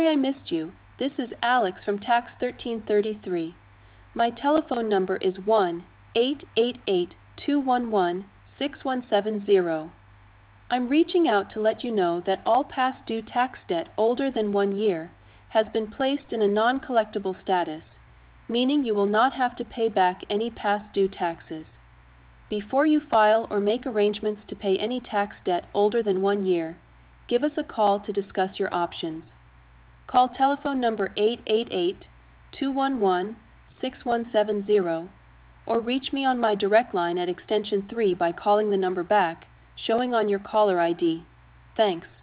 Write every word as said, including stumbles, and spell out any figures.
I missed you. This is Alex from Tax thirteen thirty-three. My telephone number is one eight eight eight, two one one, six one seven zero. I'm reaching out to let you know that all past due tax debt older than one year has been placed in a non-collectible status, meaning you will not have to pay back any past due taxes. Before you file or make arrangements to pay any tax debt older than one year, give us a call to discuss your options. Call telephone number eight eight eight, two one one, six one seven zero or reach me on my direct line at extension three by calling the number back, showing on your caller I D. Thanks.